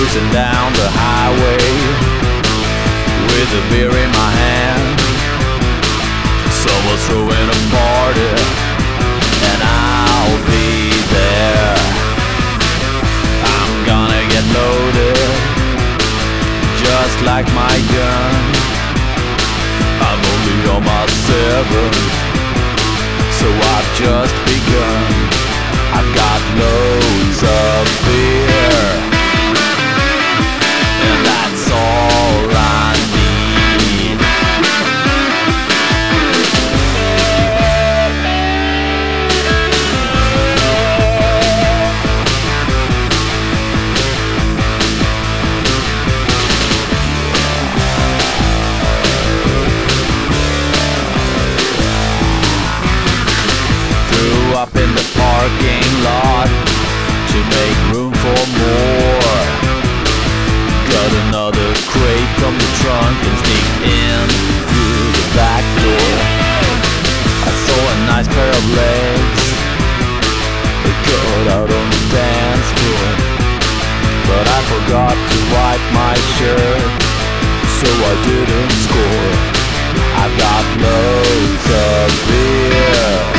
cruising down the highway with a beer in my hand. Someone's throwing a party and I'll be there. I'm gonna get loaded just like my gun. I'm only on my seventh, so I've just begun. I've got loads of beer, and that's all I need. Threw up in the parking lot to make room for more. Got another crate from the trunk and sneaked in through the back door. I saw a nice pair of legs that got out on the dance floor, but I forgot to wipe my shirt, so I didn't score. I've got loads of beer,